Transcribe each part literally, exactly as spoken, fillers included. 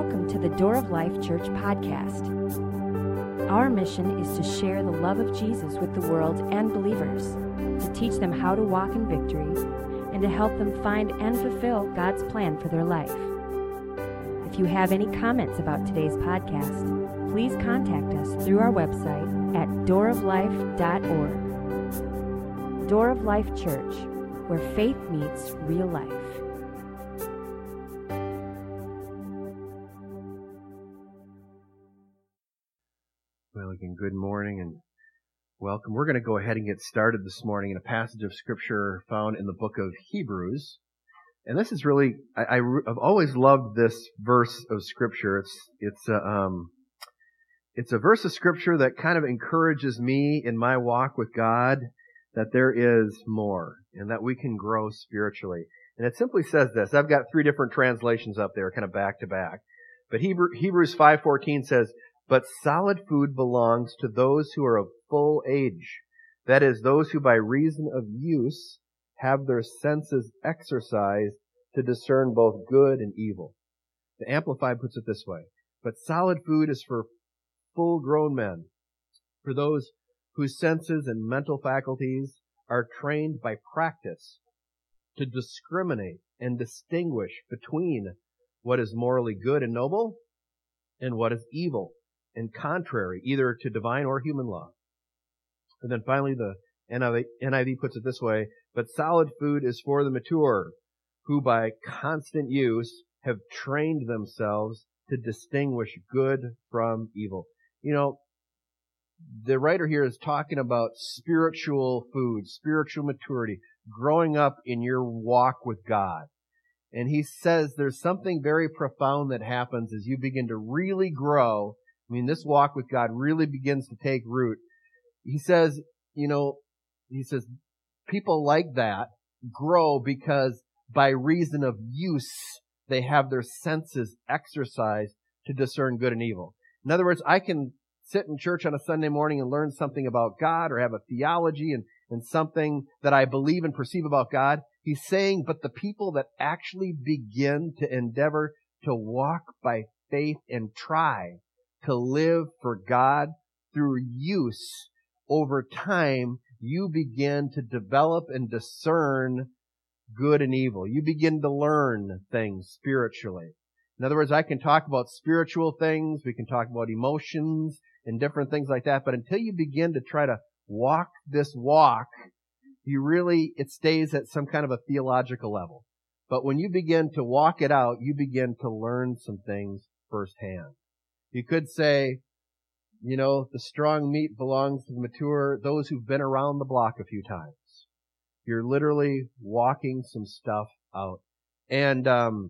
welcome to the Door of Life Church podcast. Our mission is to share the love of Jesus with the world and believers, to teach them how to walk in victory, and to help them find and fulfill God's plan for their life. If you have any comments about today's podcast, please contact us through our website at door of life dot org. Door of Life Church, where faith meets real life. Well, again, good morning and welcome. We're going to go ahead and get started this morning in a passage of Scripture found in the book of Hebrews. And this is really, I, I, I've always loved this verse of Scripture. It's, it's a, um, it's a verse of Scripture that kind of encourages me in my walk with God that there is more and that we can grow spiritually. And it simply says this. I've got three different translations up there, kind of back to back. But Hebrew, Hebrews five fourteen says, "But solid food belongs to those who are of full age, that is, those who by reason of use have their senses exercised to discern both good and evil." The Amplified puts it this way: "But solid food is for full-grown men, for those whose senses and mental faculties are trained by practice to discriminate and distinguish between what is morally good and noble and what is evil and contrary either to divine or human law." And then finally the N I V puts it this way: "But solid food is for the mature, who by constant use have trained themselves to distinguish good from evil." You know, the writer here is talking about spiritual food, spiritual maturity, growing up in your walk with God. And he says there's something very profound that happens as you begin to really grow. I mean, this walk with God really begins to take root. He says, you know, he says, people like that grow because by reason of use, they have their senses exercised to discern good and evil. In other words, I can sit in church on a Sunday morning and learn something about God or have a theology and, and something that I believe and perceive about God. He's saying, but the people that actually begin to endeavor to walk by faith and try to live for God through use, over time, you begin to develop and discern good and evil. You begin to learn things spiritually. In other words, I can talk about spiritual things, we can talk about emotions and different things like that, but until you begin to try to walk this walk, you really, it stays at some kind of a theological level. But when you begin to walk it out, you begin to learn some things firsthand. You could say, you know, the strong meat belongs to the mature, those who've been around the block a few times. You're literally walking some stuff out. And um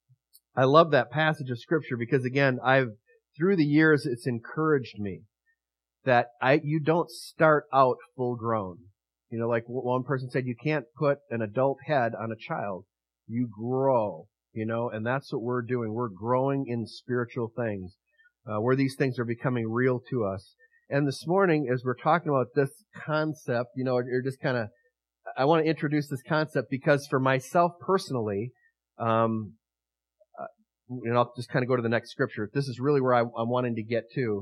I love that passage of Scripture because, again, I've, through the years, it's encouraged me that I you don't start out full grown. You know, like one person said, you can't put an adult head on a child. You grow, you know, and that's what we're doing. We're growing in spiritual things. Uh, where these things are becoming real to us. And this morning, as we're talking about this concept, you know, you're just kind of, I want to introduce this concept because for myself personally, um, uh, and I'll just kind of go to the next scripture. This is really where I, I'm wanting to get to.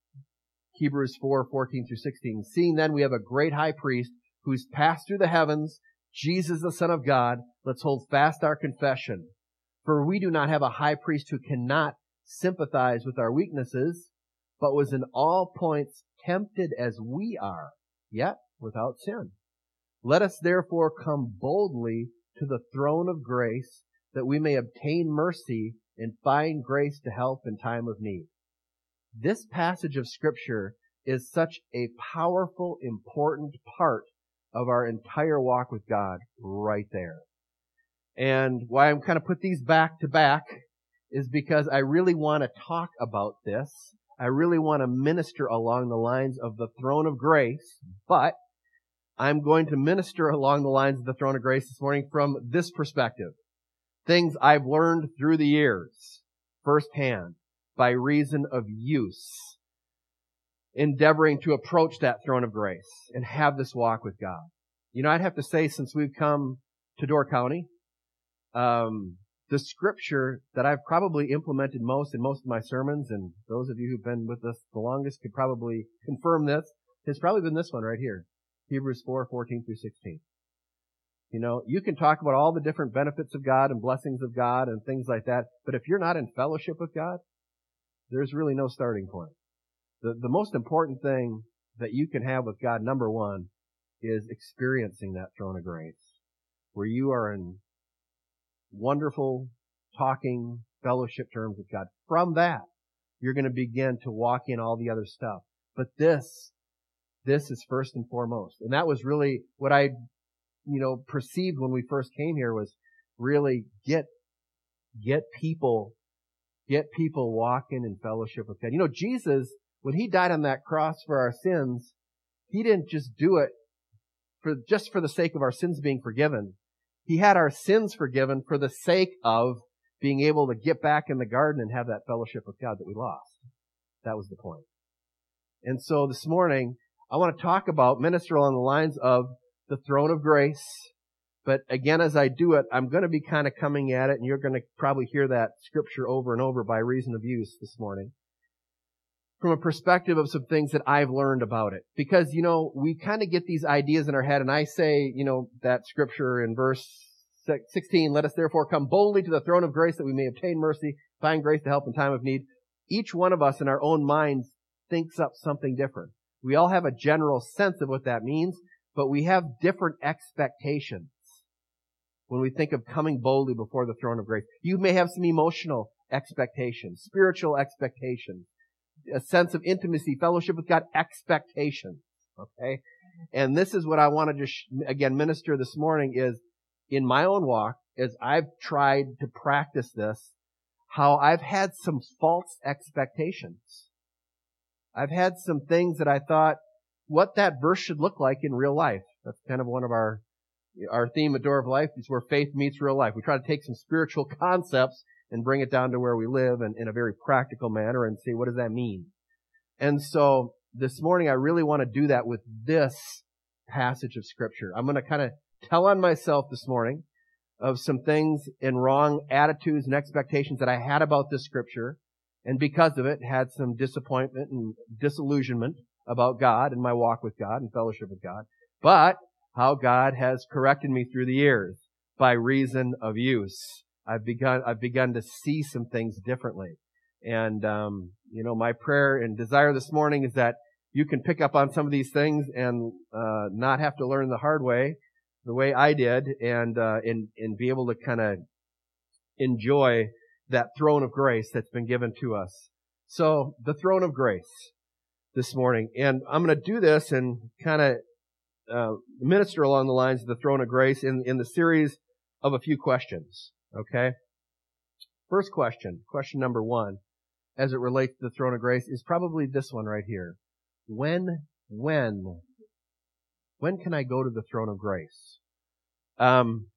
Hebrews four, fourteen through sixteen. "Seeing then we have a great high priest who's passed through the heavens, Jesus the Son of God, let's hold fast our confession. For we do not have a high priest who cannot sympathize with our weaknesses, but was in all points tempted as we are, yet without sin. Let us therefore come boldly to the throne of grace, that we may obtain mercy and find grace to help in time of need." This passage of Scripture is such a powerful, important part of our entire walk with God right there. And why I'm kind of put these back to back is because I really want to talk about this. I really want to minister along the lines of the throne of grace, but I'm going to minister along the lines of the throne of grace this morning from this perspective. Things I've learned through the years, firsthand, by reason of use, endeavoring to approach that throne of grace and have this walk with God. You know, I'd have to say, since we've come to Door County, um, the scripture that I've probably implemented most in most of my sermons, and those of you who've been with us the longest could probably confirm this, has probably been this one right here. Hebrews four, fourteen through sixteen. You know, you can talk about all the different benefits of God and blessings of God and things like that, but if you're not in fellowship with God, there's really no starting point. The, the most important thing that you can have with God, number one, is experiencing that throne of grace, where you are in wonderful talking fellowship terms with God. From that, you're going to begin to walk in all the other stuff. But this, this is first and foremost. And that was really what I, you know, perceived when we first came here, was really get, get people, get people walking in fellowship with God. You know, Jesus, when He died on that cross for our sins, He didn't just do it for, just for the sake of our sins being forgiven. He had our sins forgiven for the sake of being able to get back in the garden and have that fellowship with God that we lost. That was the point. And so this morning, I want to talk about, minister along the lines of the throne of grace. But again, as I do it, I'm going to be kind of coming at it, and you're going to probably hear that scripture over and over by reason of use this morning, from a perspective of some things that I've learned about it. Because, you know, we kind of get these ideas in our head, and I say, you know, that scripture in verse sixteen, let us therefore come boldly to the throne of grace that we may obtain mercy, find grace to help in time of need. Each one of us in our own minds thinks up something different. We all have a general sense of what that means, but we have different expectations when we think of coming boldly before the throne of grace. You may have some emotional expectations, spiritual expectations, a sense of intimacy, fellowship with God, expectations. Okay? And this is what I want to just, again, minister this morning is, in my own walk, as I've tried to practice this, how I've had some false expectations. I've had some things that I thought, what that verse should look like in real life. That's kind of one of our, our theme at Door of Life, is where faith meets real life. We try to take some spiritual concepts and bring it down to where we live and in a very practical manner and say, what does that mean? And so this morning, I really want to do that with this passage of Scripture. I'm going to kind of tell on myself this morning of some things and wrong attitudes and expectations that I had about this Scripture, and because of it, had some disappointment and disillusionment about God and my walk with God and fellowship with God. But how God has corrected me through the years by reason of use. I've begun, I've begun to see some things differently. And, um, you know, my prayer and desire this morning is that you can pick up on some of these things and, uh, not have to learn the hard way, the way I did, and, uh, and, and be able to kind of enjoy that throne of grace that's been given to us. So, the throne of grace this morning. And I'm going to do this and kind of, uh, minister along the lines of the throne of grace in, in the series of a few questions. Okay? First question, question number one, as it relates to the throne of grace, is probably this one right here. When, when, when can I go to the throne of grace? Um,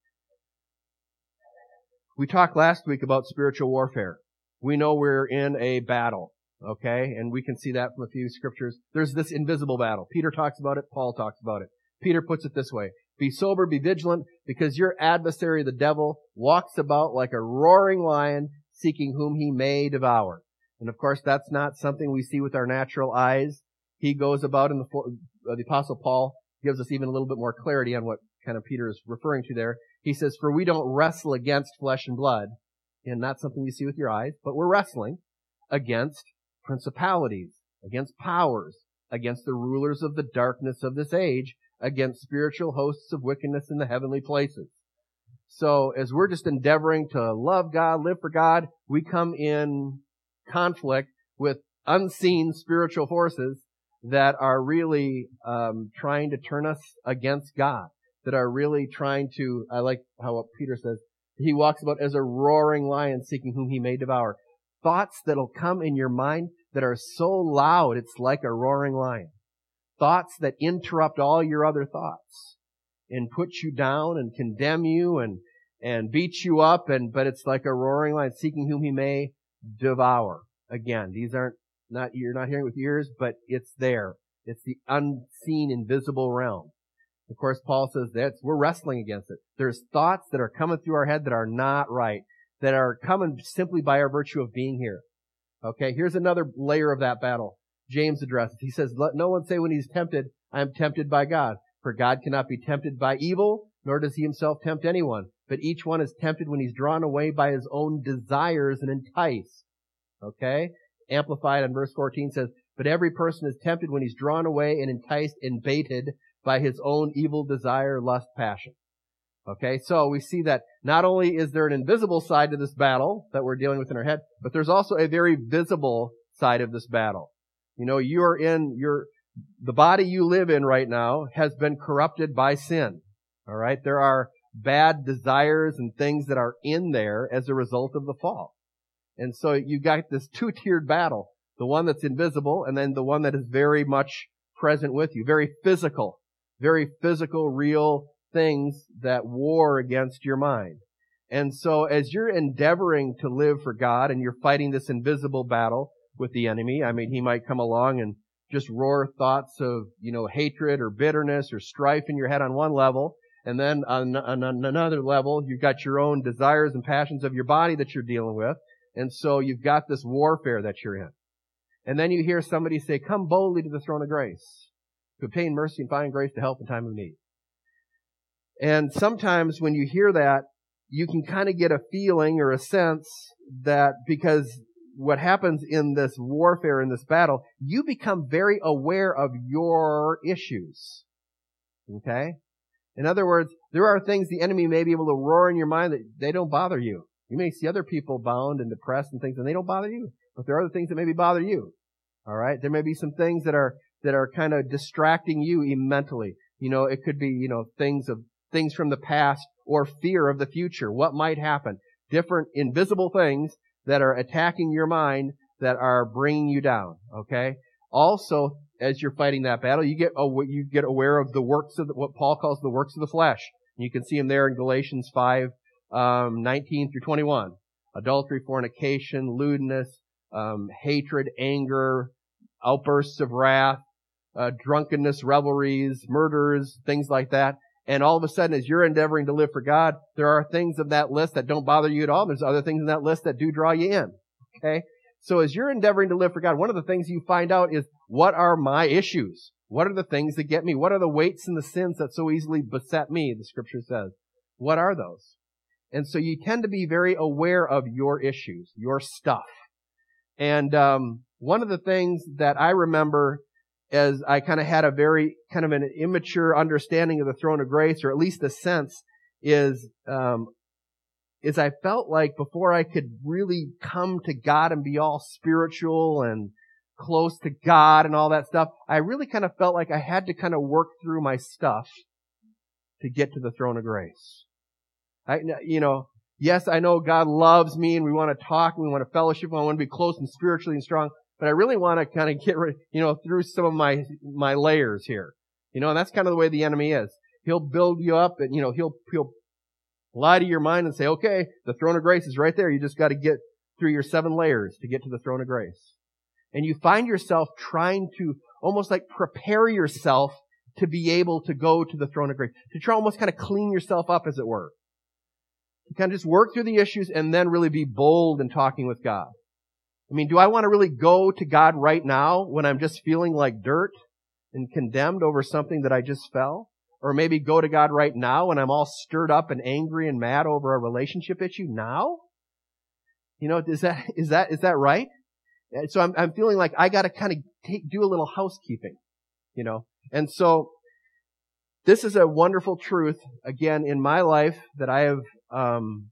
we talked last week about spiritual warfare. We know we're in a battle, okay? And we can see that from a few scriptures. There's this invisible battle. Peter talks about it. Paul talks about it. Peter puts it this way. Be sober, be vigilant, because your adversary, the devil, walks about like a roaring lion, seeking whom he may devour. And of course, that's not something we see with our natural eyes. He goes about in the, uh, the Apostle Paul gives us even a little bit more clarity on what kind of Peter is referring to there. He says, for we don't wrestle against flesh and blood, and not something you see with your eyes, but we're wrestling against principalities, against powers, against the rulers of the darkness of this age, against spiritual hosts of wickedness in the heavenly places. So as we're just endeavoring to love God, live for God, we come in conflict with unseen spiritual forces that are really um, trying to turn us against God, that are really trying to, I like how Peter says, he walks about as a roaring lion seeking whom he may devour. Thoughts that'll come in your mind that are so loud, it's like a roaring lion. Thoughts that interrupt all your other thoughts and put you down and condemn you and, and beat you up, and, but it's like a roaring lion seeking whom he may devour. Again, these aren't, not, you're not hearing with ears, but it's there. It's the unseen, invisible realm. Of course, Paul says that we're wrestling against it. There's thoughts that are coming through our head that are not right, that are coming simply by our virtue of being here. Okay, here's another layer of that battle. James addresses. He says, let no one say when he's tempted, I am tempted by God. For God cannot be tempted by evil, nor does he himself tempt anyone. But each one is tempted when he's drawn away by his own desires and enticed. Okay? Amplified in verse fourteen says, but every person is tempted when he's drawn away and enticed and baited by his own evil desire, lust, passion. Okay, so we see that not only is there an invisible side to this battle that we're dealing with in our head, but there's also a very visible side of this battle. You know, you are in your, the body you live in right now has been corrupted by sin. All right, there are bad desires and things that are in there as a result of the fall. And so you got this two-tiered battle, the one that's invisible and then the one that is very much present with you, very physical, very physical, real things that war against your mind. And so as you're endeavoring to live for God and you're fighting this invisible battle with the enemy, I mean, he might come along and just roar thoughts of, you know, hatred or bitterness or strife in your head on one level. And then on, on, on another level, you've got your own desires and passions of your body that you're dealing with. And so you've got this warfare that you're in. And then you hear somebody say, come boldly to the throne of grace to obtain mercy and find grace to help in time of need. And sometimes when you hear that, you can kind of get a feeling or a sense that because what happens in this warfare, in this battle, you become very aware of your issues. Okay? In other words, there are things the enemy may be able to roar in your mind that they don't bother you. You may see other people bound and depressed and things, and they don't bother you. But there are other things that maybe bother you. All right? There may be some things that are that are kind of distracting you mentally. You know, it could be, you know, things of things from the past or fear of the future. What might happen? Different invisible things that are attacking your mind that are bringing you down. Okay? Also, as you're fighting that battle, you get oh, you get aware of the works of the, what Paul calls the works of the flesh. You can see them there in Galatians five, um, nineteen through twenty-one. Adultery, fornication, lewdness, um, hatred, anger, outbursts of wrath, uh, drunkenness, revelries, murders, things like that. And all of a sudden, as you're endeavoring to live for God, there are things of that list that don't bother you at all. There's other things in that list that do draw you in. Okay? So as you're endeavoring to live for God, one of the things you find out is, what are my issues? What are the things that get me? What are the weights and the sins that so easily beset me, the Scripture says? What are those? And so you tend to be very aware of your issues, your stuff. And um, one of the things that I remember as I kind of had a very kind of an immature understanding of the throne of grace, or at least a sense, is um, is I felt like before I could really come to God and be all spiritual and close to God and all that stuff, I really kind of felt like I had to kind of work through my stuff to get to the throne of grace. I, you know, yes, I know God loves me and we want to talk and we want to fellowship and I want to be close and spiritually and strong, but I really want to kind of get rid, you know, through some of my, my layers here. You know, and that's kind of the way the enemy is. He'll build you up and, you know, he'll, he'll lie to your mind and say, okay, the throne of grace is right there. You just got to get through your seven layers to get to the throne of grace. And you find yourself trying to almost like prepare yourself to be able to go to the throne of grace, to try almost kind of clean yourself up, as it were. To kind of just work through the issues and then really be bold in talking with God. I mean, do I want to really go to God right now when I'm just feeling like dirt and condemned over something that I just fell? Or maybe go to God right now when I'm all stirred up and angry and mad over a relationship issue now? You know, is that, is that, is that right? So I'm, I'm feeling like I got to kind of take, do a little housekeeping, you know. And so this is a wonderful truth, again, in my life that I have, um,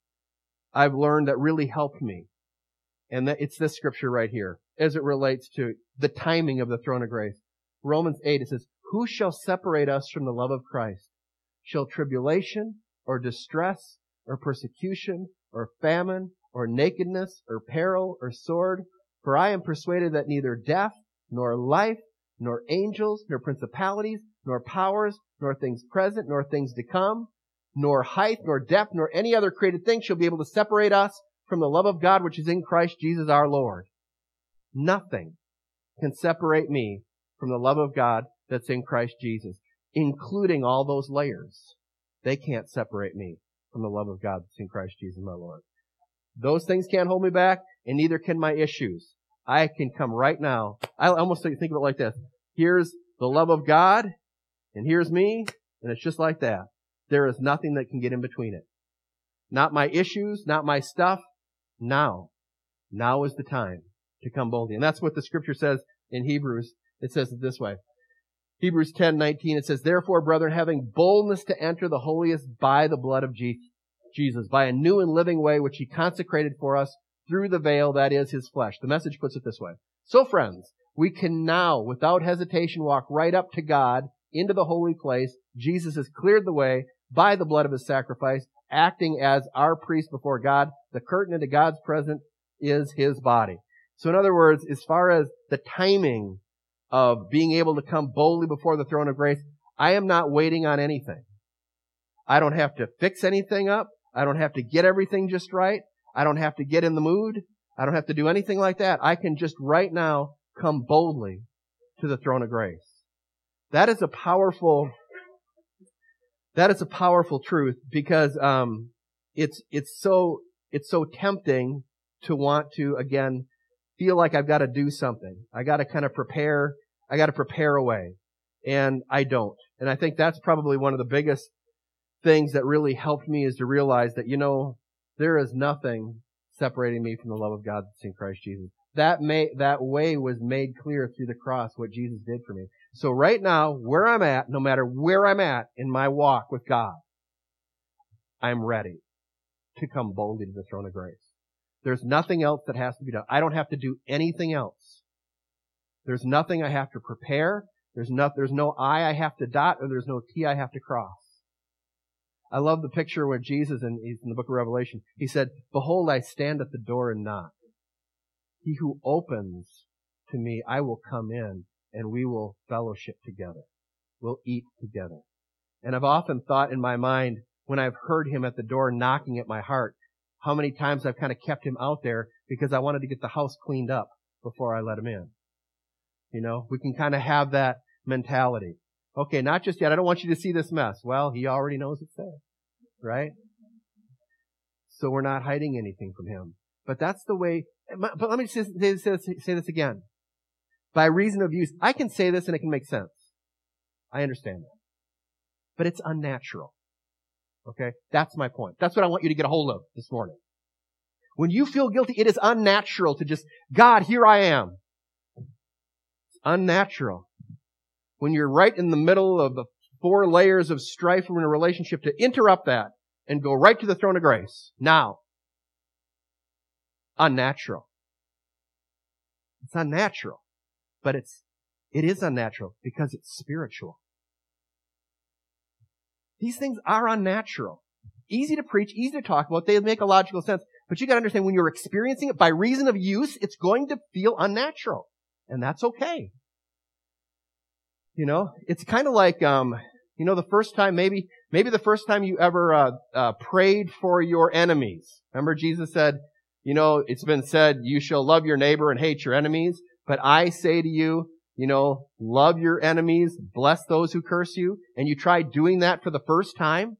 I've learned that really helped me. And that it's this scripture right here as it relates to the timing of the throne of grace. Romans eight, it says, who shall separate us from the love of Christ? Shall tribulation or distress or persecution or famine or nakedness or peril or sword? For I am persuaded that neither death nor life nor angels nor principalities nor powers nor things present nor things to come nor height nor depth nor any other created thing shall be able to separate us from the love of God which is in Christ Jesus our Lord. Nothing can separate me from the love of God that's in Christ Jesus. including all those layers, they can't separate me from the love of God that's in Christ Jesus my Lord. Those things can't hold me back, and neither can my issues. I can come right now. I almost think of it like this. Here's the love of God, and here's me, and it's just like that. There is nothing that can get in between it. Not my issues, not my stuff. Now. Now is the time to come boldly. And that's what the scripture says in Hebrews. It says it this way. Hebrews ten nineteen, it says, "Therefore, brethren, having boldness to enter the holiest by the blood of Jesus, by a new and living way which He consecrated for us through the veil, that is, His flesh." The Message puts it this way. So, friends, we can now, without hesitation, walk right up to God into the holy place. Jesus has cleared the way by the blood of His sacrifice, acting as our priest before God. The curtain into God's presence is His body. So in other words, as far as the timing of being able to come boldly before the throne of grace, I am not waiting on anything. I don't have to fix anything up. I don't have to get everything just right. I don't have to get in the mood. I don't have to do anything like that. I can just right now come boldly to the throne of grace. That is a powerful, that is a powerful truth because, um, it's, it's so, it's so tempting to want to, again, feel like I've got to do something. I got to kind of prepare, I got to prepare a way. And I don't. And I think that's probably one of the biggest things that really helped me is to realize that, you know, there is nothing separating me from the love of God that's in Christ Jesus. That may, that way was made clear through the cross, what Jesus did for me. So right now, where I'm at, no matter where I'm at in my walk with God, I'm ready to come boldly to the throne of grace. There's nothing else that has to be done. I don't have to do anything else. There's nothing I have to prepare. There's no, there's no I I have to dot, or there's no T I have to cross. I love the picture where Jesus, in, in the book of Revelation, He said, "Behold, I stand at the door and knock. He who opens to me, I will come in, and we will fellowship together. We'll eat together." And I've often thought in my mind, when I've heard Him at the door knocking at my heart, how many times I've kind of kept Him out there because I wanted to get the house cleaned up before I let Him in. You know, we can kind of have that mentality. Okay, not just yet. I don't want you to see this mess. Well, He already knows it's there, right? So we're not hiding anything from Him. But that's the way, but let me say this, say this again. By reason of use, I can say this and it can make sense. I understand that. But it's unnatural. Okay? That's my point. That's what I want you to get a hold of this morning. When you feel guilty, it is unnatural to just, God, here I am. It's unnatural. When you're right in the middle of the four layers of strife in a relationship, to interrupt that and go right to the throne of grace. Now. Unnatural. It's unnatural. But it's, it is unnatural because it's spiritual. These things are unnatural. Easy to preach, easy to talk about. They make a logical sense. But you got to understand, when you're experiencing it by reason of use, it's going to feel unnatural. And that's okay. You know, it's kind of like, um, you know, the first time, maybe, maybe the first time you ever, uh, uh, prayed for your enemies. Remember Jesus said, you know, it's been said, you shall love your neighbor and hate your enemies. But I say to you, you know, love your enemies, bless those who curse you. And you try doing that for the first time.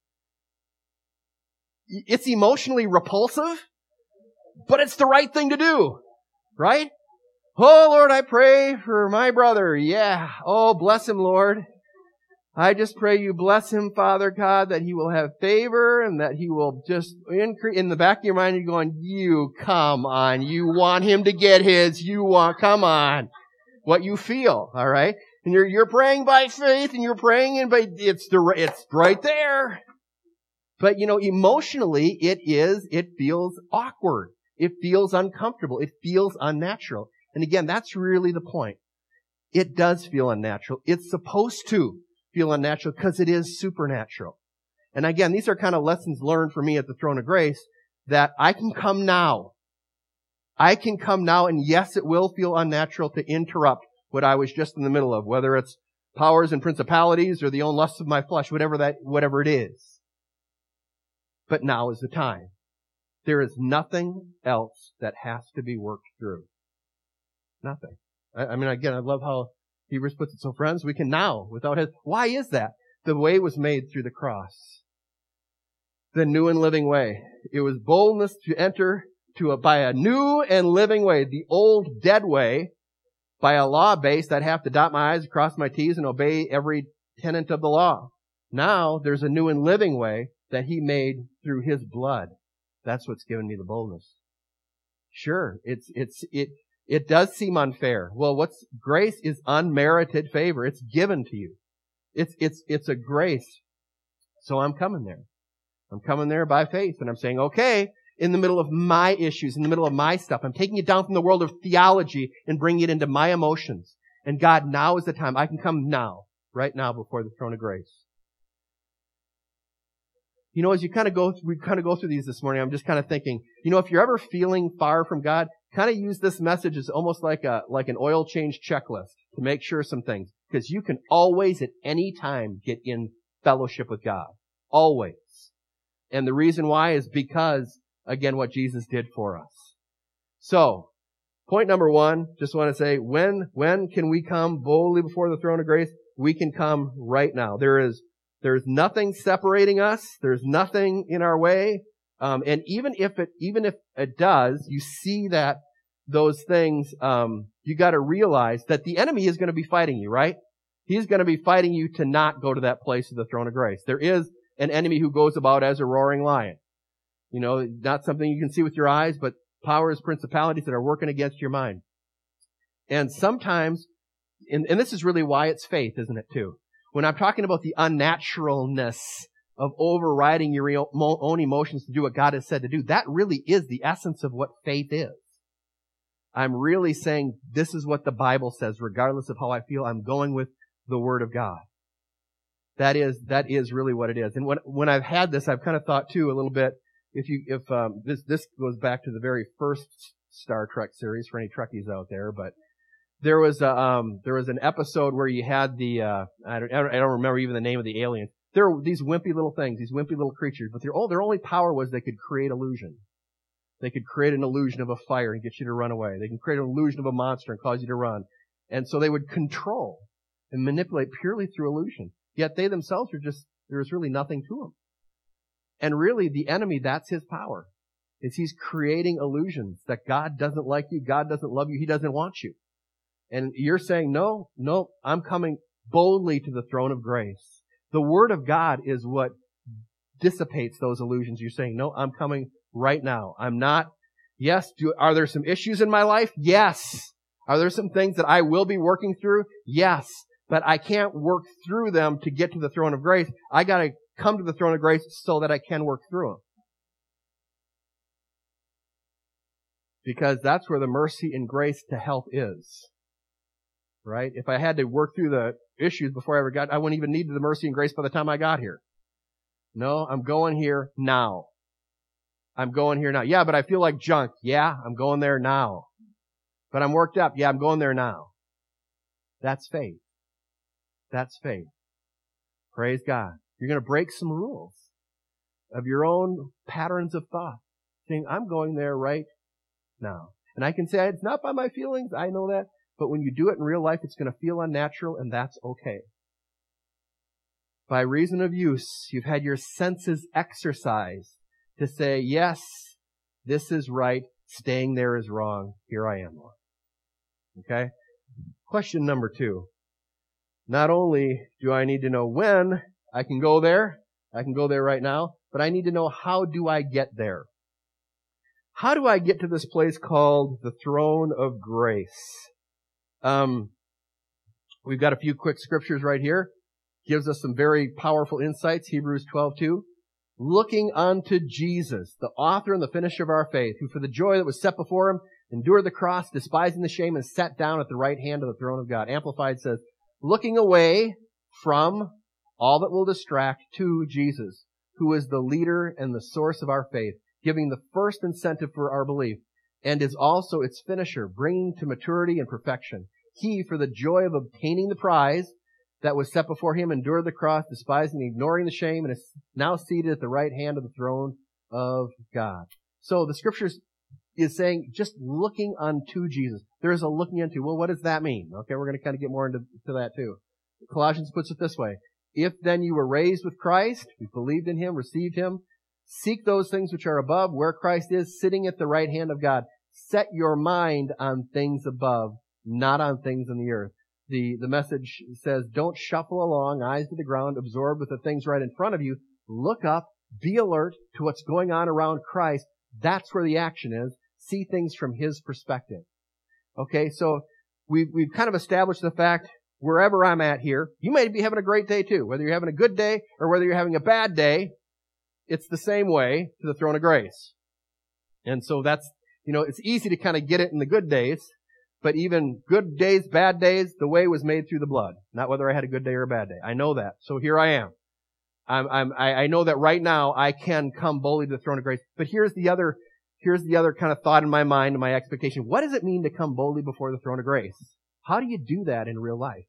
It's emotionally repulsive, but it's the right thing to do, right? Oh, Lord, I pray for my brother. Yeah. Oh, bless him, Lord. I just pray you bless him, Father God, that he will have favor and that he will just increase. In the back of your mind, you're going, you, come on. You want him to get his. You want, come on. What you feel, all right? And you're, you're praying by faith and you're praying and by, it's the, it's right there. But, you know, emotionally, it is, it feels awkward. It feels uncomfortable. It feels unnatural. And again, that's really the point. It does feel unnatural. It's supposed to feel unnatural because it is supernatural. And again, these are kind of lessons learned for me at the throne of grace, that I can come now. I can come now, and yes, it will feel unnatural to interrupt what I was just in the middle of, whether it's powers and principalities or the own lusts of my flesh, whatever that, whatever it is. But now is the time. There is nothing else that has to be worked through. Nothing. I, I mean, again, I love how Hebrews puts it, so friends, we can now, without his, why is that? The way was made through the cross. The new and living way. It was boldness to enter to a, by a new and living way. The old dead way, by a law base, I'd have to dot my I's, cross my T's, and obey every tenet of the law. Now, there's a new and living way that he made through his blood. That's what's given me the boldness. Sure, it's, it's, it, it does seem unfair. Well, what's, grace is unmerited favor. It's given to you. It's, it's, it's a grace. So I'm coming there. I'm coming there by faith, and I'm saying, okay, in the middle of my issues, in the middle of my stuff, I'm taking it down from the world of theology and bringing it into my emotions. And God, now is the time. I can come now, right now, before the throne of grace. You know, as you kind of go, we kind of go through these this morning, I'm just kind of thinking, you know, if you're ever feeling far from God, kind of use this message as almost like a, like an oil change checklist to make sure some things. Because you can always at any time get in fellowship with God. Always. And the reason why is because, again, what Jesus did for us. So, point number one, just want to say, when, when can we come boldly before the throne of grace? We can come right now. There is, there's nothing separating us. There's nothing in our way. Um, and even if it, even if it does, you see that those things, um, you got to realize that the enemy is going to be fighting you, right? He's going to be fighting you to not go to that place of the throne of grace. There is an enemy who goes about as a roaring lion. You know, not something you can see with your eyes, but powers, principalities that are working against your mind. And sometimes, and, and this is really why it's faith, isn't it, too? When I'm talking about the unnaturalness of overriding your own emotions to do what God has said to do, that really is the essence of what faith is. I'm really saying this is what the Bible says, regardless of how I feel. I'm going with the Word of God. That is, that is really what it is. And when, when I've had this, I've kind of thought too a little bit, if you, if, um, this, this goes back to the very first Star Trek series for any Trekkies out there, but there was a, um, there was an episode where you had the, uh, I don't, I don't remember even the name of the alien. There were these wimpy little things, these wimpy little creatures, but their, oh, their only power was they could create illusion. They could create an illusion of a fire and get you to run away. They can create an illusion of a monster and cause you to run. And so they would control and manipulate purely through illusion. Yet they themselves are just, there was really nothing to them. And really, the enemy, that's his power. Is he's creating illusions that God doesn't like you, God doesn't love you, he doesn't want you. And you're saying, no, no, I'm coming boldly to the throne of grace. The Word of God is what dissipates those illusions. You're saying, no, I'm coming right now. I'm not, yes, do, are there some issues in my life? Yes. Are there some things that I will be working through? Yes. But I can't work through them to get to the throne of grace. I gotta come to the throne of grace so that I can work through them. Because that's where the mercy and grace to help is. Right? If I had to work through the issues before I ever got, I wouldn't even need the mercy and grace by the time I got here. No, I'm going here now. I'm going here now. Yeah, but I feel like junk. Yeah, I'm going there now. But I'm worked up. Yeah, I'm going there now. That's faith. That's faith. Praise God. You're going to break some rules of your own patterns of thought, saying, I'm going there right now. And I can say, it's not by my feelings. I know that. But when you do it in real life, it's going to feel unnatural, and that's okay. By reason of use, you've had your senses exercised to say, yes, this is right. Staying there is wrong. Here I am, Lord. Okay? Question number two. Not only do I need to know when I can go there, I can go there right now, but I need to know how do I get there? How do I get to this place called the throne of grace? Um, we've got a few quick scriptures right here. Gives us some very powerful insights. Hebrews twelve two. Looking unto Jesus, the author and the finisher of our faith, who for the joy that was set before him endured the cross, despising the shame, and sat down at the right hand of the throne of God. Amplified says, looking away from all that will distract to Jesus, who is the leader and the source of our faith, giving the first incentive for our belief, and is also its finisher, bringing to maturity and perfection. He, for the joy of obtaining the prize that was set before him, endured the cross, despising and ignoring the shame, and is now seated at the right hand of the throne of God. So the scriptures is saying just looking unto Jesus. There's a looking into. Well, what does that mean? Okay, we're going to kind of get more into to that too. Colossians puts it this way. If then you were raised with Christ, you believed in Him, received Him, seek those things which are above, where Christ is, sitting at the right hand of God. Set your mind on things above, not on things on the earth. The, the message says, don't shuffle along, eyes to the ground, absorbed with the things right in front of you. Look up, be alert to what's going on around Christ. That's where the action is. See things from His perspective. Okay, so we've, we've kind of established the fact, wherever I'm at here, you may be having a great day too. Whether you're having a good day or whether you're having a bad day, it's the same way to the throne of grace. And so that's, you know, it's easy to kind of get it in the good days. But even good days, bad days, the way was made through the blood. Not whether I had a good day or a bad day. I know that. So here I am. I'm, I'm, I know that right now I can come boldly to the throne of grace. But here's the other, here's the other kind of thought in my mind and my expectation. What does it mean to come boldly before the throne of grace? How do you do that in real life?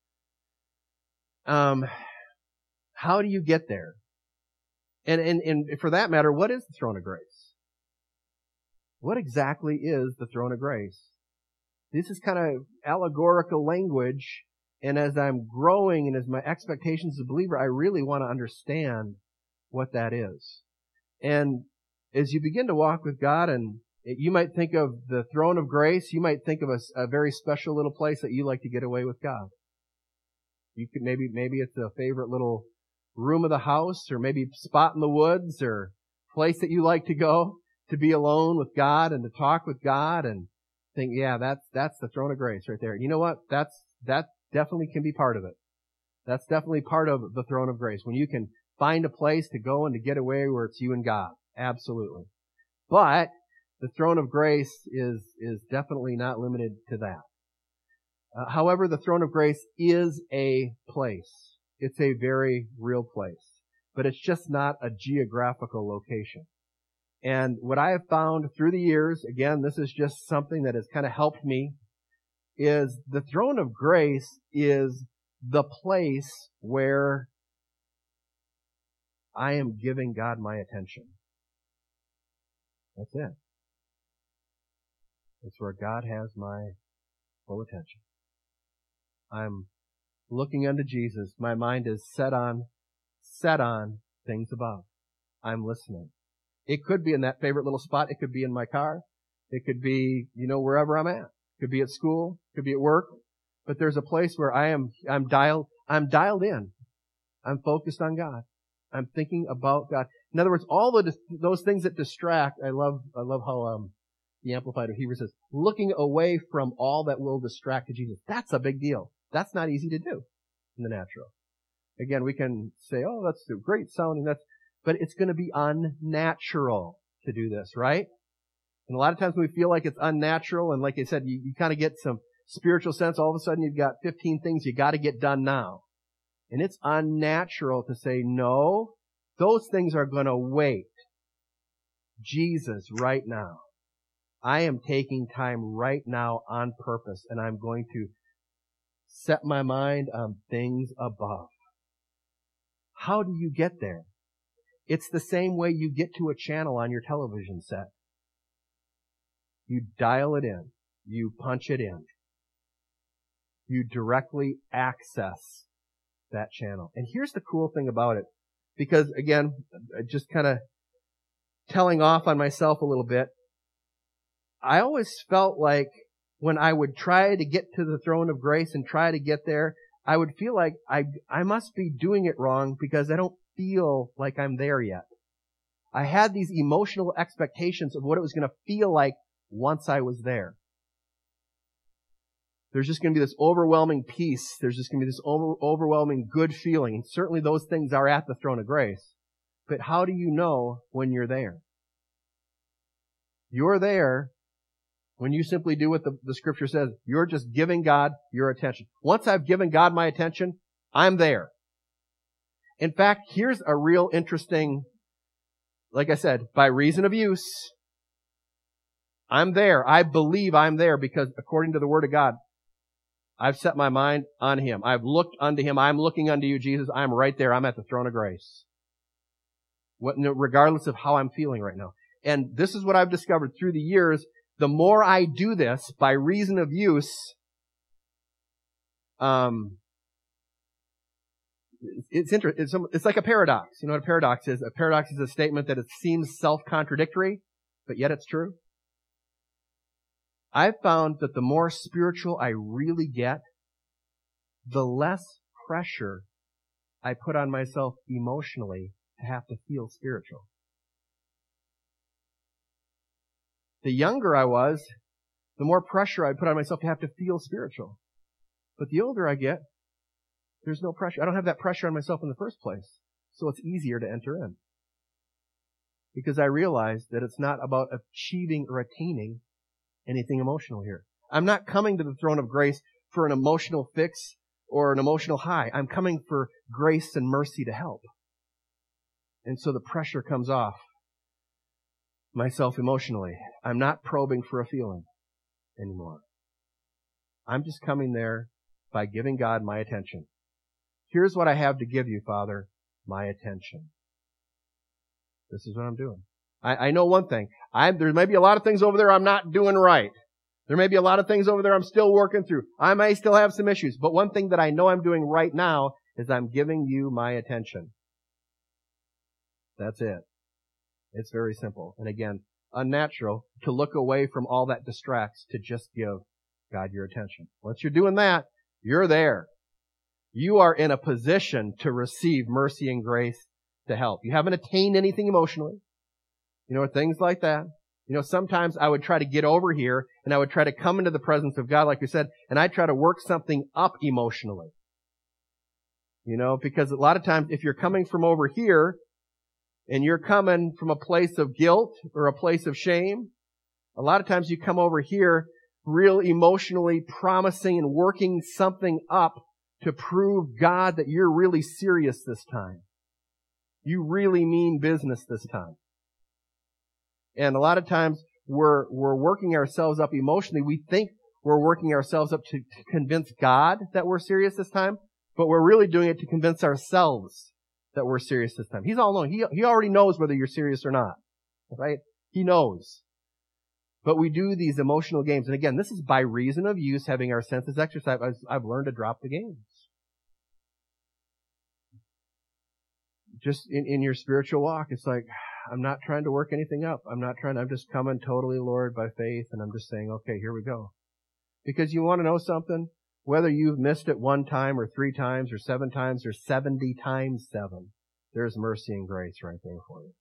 Um, how do you get there? And, and, and for that matter, what is the throne of grace? What exactly is the throne of grace? This is kind of allegorical language, and as I'm growing and as my expectations as a believer, I really want to understand what that is. And as you begin to walk with God, and you might think of the throne of grace, you might think of a, a very special little place that you like to get away with God. You could maybe, maybe it's a favorite little room of the house, or maybe spot in the woods, or place that you like to go to be alone with God and to talk with God and think, yeah, that's, that's the throne of grace right there. You know what? That's, that definitely can be part of it. That's definitely part of the throne of grace. When you can find a place to go and to get away where it's you and God. Absolutely. But the throne of grace is, is definitely not limited to that. Uh, however, the throne of grace is a place. It's a very real place. But it's just not a geographical location. And what I have found through the years, again, this is just something that has kind of helped me, is the throne of grace is the place where I am giving God my attention. That's it. It's where God has my full attention. I'm looking unto Jesus. My mind is set on, set on things above. I'm listening. It could be in that favorite little spot. It could be in my car. It could be, you know, wherever I'm at. It could be at school. It could be at work. But there's a place where I am, I'm dialed, I'm dialed in. I'm focused on God. I'm thinking about God. In other words, all the, those things that distract, I love, I love how, um, the Amplified of Hebrews says, looking away from all that will distract to Jesus. That's a big deal. That's not easy to do in the natural. Again, we can say, oh, that's great sounding. That's, but it's going to be unnatural to do this, right? And a lot of times when we feel like it's unnatural, and like I said, you, you kind of get some spiritual sense, all of a sudden you've got fifteen things you got to get done now. And it's unnatural to say, no, those things are going to wait. Jesus, right now. I am taking time right now on purpose, and I'm going to set my mind on things above. How do you get there? It's the same way you get to a channel on your television set. You dial it in. You punch it in. You directly access that channel. And here's the cool thing about it. Because, again, just kind of telling off on myself a little bit, I always felt like when I would try to get to the throne of grace and try to get there, I would feel like I, I must be doing it wrong because I don't feel like I'm there yet. I had these emotional expectations of what it was going to feel like once I was there. There's just going to be this overwhelming peace. There's just going to be this over, overwhelming good feeling. And certainly those things are at the throne of grace. But how do you know when you're there? You're there when you simply do what the, the scripture says. You're just giving God your attention. Once I've given God my attention, I'm there. In fact, here's a real interesting, like I said, by reason of use, I'm there. I believe I'm there because according to the Word of God, I've set my mind on Him. I've looked unto Him. I'm looking unto you, Jesus. I'm right there. I'm at the throne of grace. What, regardless of how I'm feeling right now. And this is what I've discovered through the years. the more I do this by reason of use, um, it's interesting. It's, it's like a paradox. You know what a paradox is? A paradox is a statement that it seems self-contradictory, but yet it's true. I've found that the more spiritual I really get, the less pressure I put on myself emotionally to have to feel spiritual. The younger I was, the more pressure I put on myself to have to feel spiritual. But the older I get, there's no pressure. I don't have that pressure on myself in the first place. So it's easier to enter in. Because I realize that it's not about achieving or attaining anything emotional here. I'm not coming to the throne of grace for an emotional fix or an emotional high. I'm coming for grace and mercy to help. And so the pressure comes off myself emotionally. I'm not probing for a feeling anymore. I'm just coming there by giving God my attention. Here's what I have to give you, Father, my attention. This is what I'm doing. I, I know one thing. I, there may be a lot of things over there I'm not doing right. There may be a lot of things over there I'm still working through. I may still have some issues. But one thing that I know I'm doing right now is I'm giving you my attention. That's it. It's very simple. And again, unnatural to look away from all that distracts to just give God your attention. Once you're doing that, you're there. You are in a position to receive mercy and grace to help. You haven't attained anything emotionally. You know, things like that. You know, sometimes I would try to get over here and I would try to come into the presence of God, like we said, and I'd try to work something up emotionally. You know, because a lot of times if you're coming from over here and you're coming from a place of guilt or a place of shame, a lot of times you come over here real emotionally promising and working something up to prove God that you're really serious this time. You really mean business this time. And a lot of times we're, we're working ourselves up emotionally. We think we're working ourselves up to, to convince God that we're serious this time, but we're really doing it to convince ourselves that we're serious this time. He's all knowing. He, he already knows whether you're serious or not. Right? He knows. But we do these emotional games. And again, this is by reason of use, having our senses exercised. I've, I've learned to drop the games. Just in, in your spiritual walk, it's like, I'm not trying to work anything up. I'm not trying, I'm just coming totally, Lord, by faith, and I'm just saying, okay, here we go. Because you want to know something? Whether you've missed it one time or three times or seven times or seventy times seven, there's mercy and grace right there for you.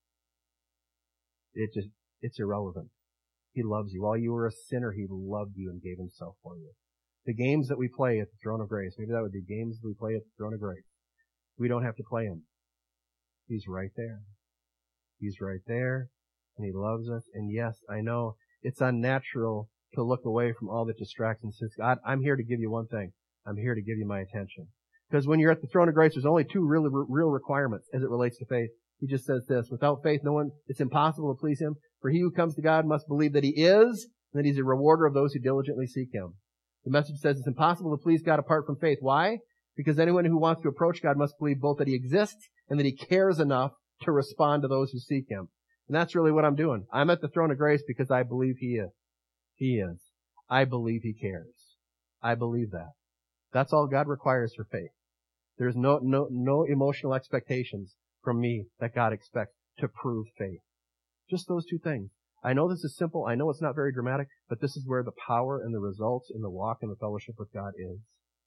It just, it's irrelevant. He loves you. While you were a sinner, He loved you and gave Himself for you. The games that we play at the throne of grace, maybe that would be games that we play at the throne of grace. We don't have to play them. He's right there. He's right there, and He loves us. And yes, I know it's unnatural to look away from all that distracts and says, God, I'm here to give you one thing. I'm here to give you my attention. Because when you're at the throne of grace, there's only two real, real requirements as it relates to faith. He just says this, without faith, no one, it's impossible to please Him. For he who comes to God must believe that He is, and that He's a rewarder of those who diligently seek Him. The message says it's impossible to please God apart from faith. Why? Because anyone who wants to approach God must believe both that He exists and that He cares enough to respond to those who seek Him. And that's really what I'm doing. I'm at the throne of grace because I believe He is. He is. I believe He cares. I believe that. That's all God requires for faith. There's no, no, no emotional expectations from me that God expects to prove faith. Just those two things. I know this is simple. I know it's not very dramatic, but this is where the power and the results in the walk and the fellowship with God is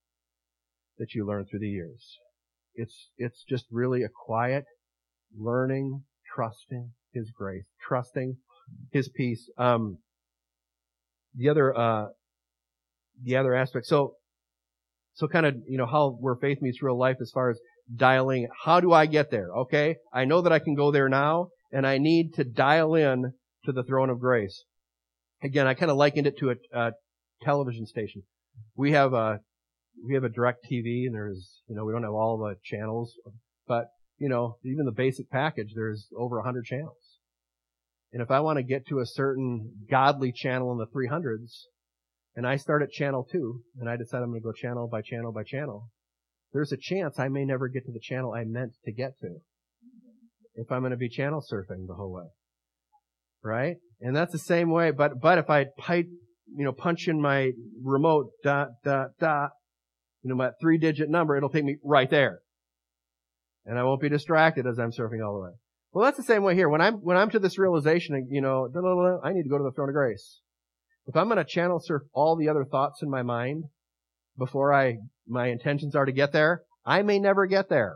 that you learn through the years. It's, it's just really a quiet learning, trusting His grace, trusting His peace. Um, the other, uh, the other aspect. So, so kind of, you know, how where faith meets real life as far as dialing. How do I get there? Okay. I know that I can go there now, and I need to dial in to the throne of grace. Again, I kind of likened it to a, a television station. We have a, we have a direct T V, and there's, you know, we don't have all the channels, but, you know, even the basic package, there's over a hundred channels. And if I want to get to a certain godly channel in the three hundreds, and I start at channel two, and I decide I'm going to go channel by channel by channel, there's a chance I may never get to the channel I meant to get to if I'm going to be channel surfing the whole way. right? And that's the same way, but, but if I pipe, you know, punch in my remote dot, dot, dot, you know, my three digit number, it'll take me right there. And I won't be distracted as I'm surfing all the way. Well, that's the same way here. When I'm, when I'm to this realization, you know, I need to go to the throne of grace. If I'm going to channel surf all the other thoughts in my mind before I, my intentions are to get there, I may never get there.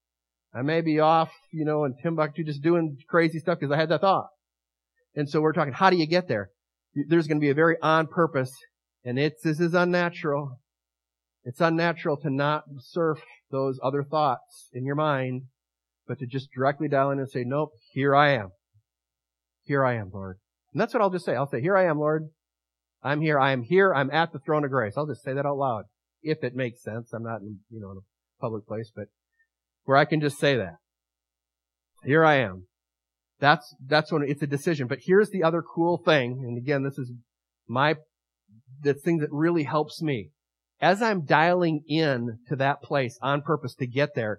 I may be off, you know, in Timbuktu just doing crazy stuff because I had that thought. And so we're talking, how do you get there? There's going to be a very on purpose, and it's, this is unnatural. It's unnatural to not surf those other thoughts in your mind, but to just directly dial in and say, nope, here I am. Here I am, Lord. And that's what I'll just say. I'll say, here I am, Lord. I'm here. I am here. I'm at the throne of grace. I'll just say that out loud, if it makes sense. I'm not in, you know, in a public place, but where I can just say that. Here I am. That's, that's when it's a decision. But here's the other cool thing. And again, this is my, the thing that really helps me. As I'm dialing in to that place on purpose to get there,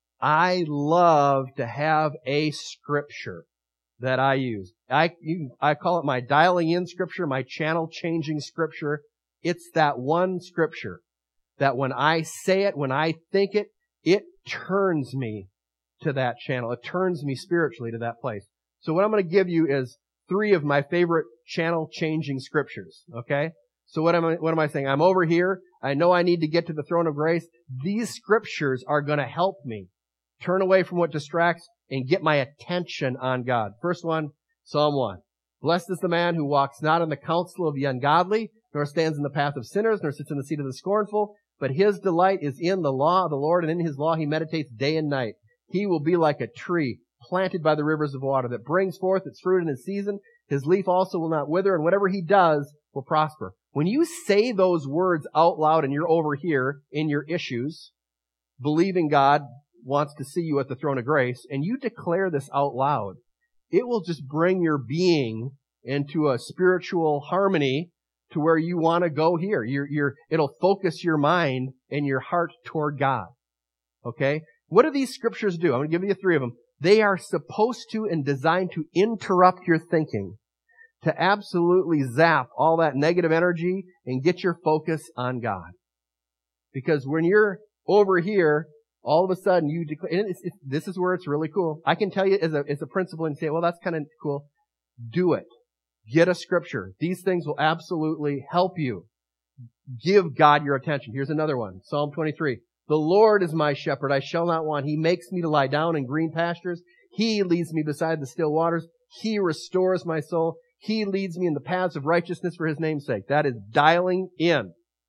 I love to have a scripture that I use. I, you, I call it my dialing in scripture, my channel changing scripture. It's that one scripture that when I say it, when I think it, it turns me to that channel. It turns me spiritually to that place. So what I'm going to give you is three of my favorite channel changing scriptures. Okay? So what am I, what am I saying? I'm over here. I know I need to get to the throne of grace. These scriptures are going to help me turn away from what distracts and get my attention on God. First one, Psalm one. Blessed is the man who walks not in the counsel of the ungodly, nor stands in the path of sinners, nor sits in the seat of the scornful, but his delight is in the law of the Lord, and in his law he meditates day and night. He will be like a tree planted by the rivers of water that brings forth its fruit in its season. His leaf also will not wither, and whatever he does will prosper. When you say those words out loud and you're over here in your issues, believing God wants to see you at the throne of grace, and you declare this out loud, it will just bring your being into a spiritual harmony to where you want to go here. You're, you're, it'll focus your mind and your heart toward God. Okay? What do these scriptures do? I'm going to give you three of them. They are supposed to and designed to interrupt your thinking, to absolutely zap all that negative energy and get your focus on God. Because when you're over here, all of a sudden you declare, and it's, it's, this is where it's really cool. I can tell you as a, as a principle and say, well, that's kind of cool. Do it. Get a scripture. These things will absolutely help you. Give God your attention. Here's another one. Psalm twenty-three. The Lord is my shepherd. I shall not want. He makes me to lie down in green pastures. He leads me beside the still waters. He restores my soul. He leads me in the paths of righteousness for his name's sake. That is dialing in.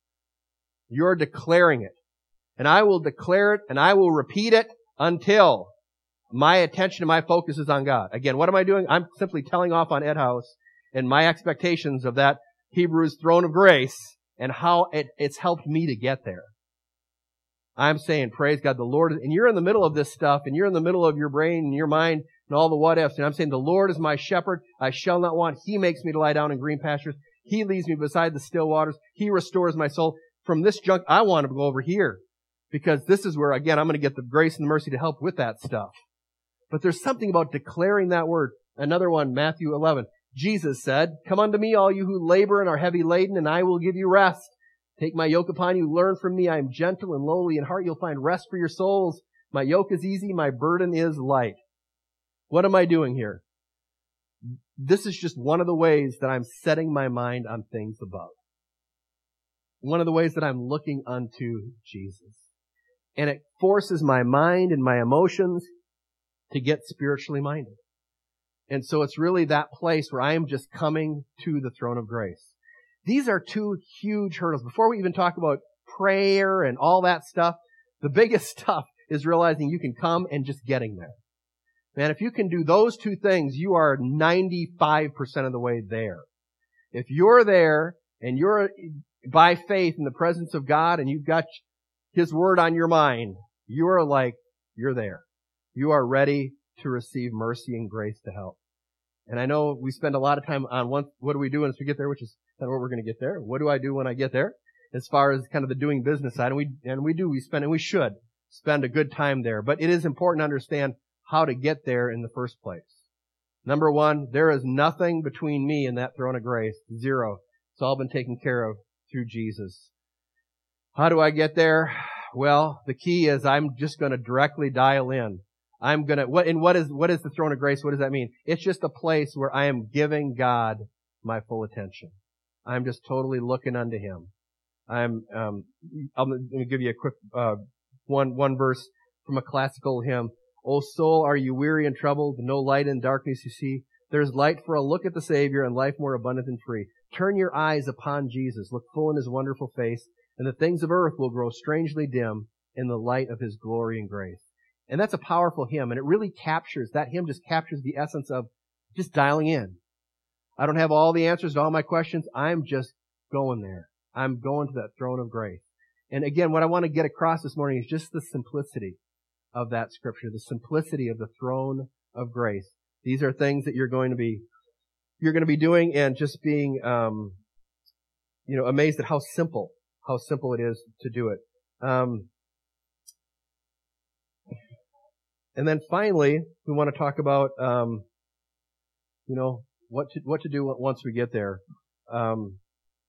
You're declaring it. And I will declare it and I will repeat it until my attention and my focus is on God. Again, what am I doing? I'm simply telling off on Ed House and my expectations of that Hebrews throne of grace and how it, it's helped me to get there. I'm saying, praise God, the Lord, and you're in the middle of this stuff, and you're in the middle of your brain and your mind and all the what ifs, and I'm saying, the Lord is my shepherd, I shall not want. He makes me to lie down in green pastures. He leads me beside the still waters. He restores my soul. From this junk, I want to go over here, because this is where, again, I'm going to get the grace and the mercy to help with that stuff. But there's something about declaring that word. Another one, Matthew eleven. Jesus said, come unto me, all you who labor and are heavy laden, and I will give you rest. Take my yoke upon you, learn from me. I am gentle and lowly in heart. You'll find rest for your souls. My yoke is easy, my burden is light. What am I doing here? This is just one of the ways that I'm setting my mind on things above. One of the ways that I'm looking unto Jesus. And it forces my mind and my emotions to get spiritually minded. And so it's really that place where I am just coming to the throne of grace. These are two huge hurdles. Before we even talk about prayer and all that stuff, the biggest stuff is realizing you can come and just getting there. Man, if you can do those two things, you are ninety-five percent of the way there. If you're there and you're by faith in the presence of God and you've got His Word on your mind, you're like, you're there. You are ready to receive mercy and grace to help. And I know we spend a lot of time on one, what do we do once we get there, which is kind of what we're going to get there. What do I do when I get there? As far as kind of the doing business side, and we, and we do, we spend, and we should spend a good time there. But it is important to understand how to get there in the first place. Number one, there is nothing between me and that throne of grace. Zero. It's all been taken care of through Jesus. How do I get there? Well, the key is I'm just going to directly dial in. I'm going to, what, and what is, what is the throne of grace? What does that mean? It's just a place where I am giving God my full attention. I'm just totally looking unto Him. I'm, um, I'm going to give you a quick, uh, one, one verse from a classical hymn. O soul, are you weary and troubled? No light in darkness you see. There's light for a look at the Savior and life more abundant and free. Turn your eyes upon Jesus. Look full in His wonderful face, and the things of earth will grow strangely dim in the light of His glory and grace. And that's a powerful hymn, and it really captures, that hymn just captures the essence of just dialing in. I don't have all the answers to all my questions. I'm just going there. I'm going to that throne of grace. And again, what I want to get across this morning is just the simplicity of that scripture, the simplicity of the throne of grace. These are things that you're going to be, you're going to be doing and just being, um, you know, amazed at how simple, how simple it is to do it. Um, and then finally, we want to talk about, um, you know, what to, what to do once we get there. Um,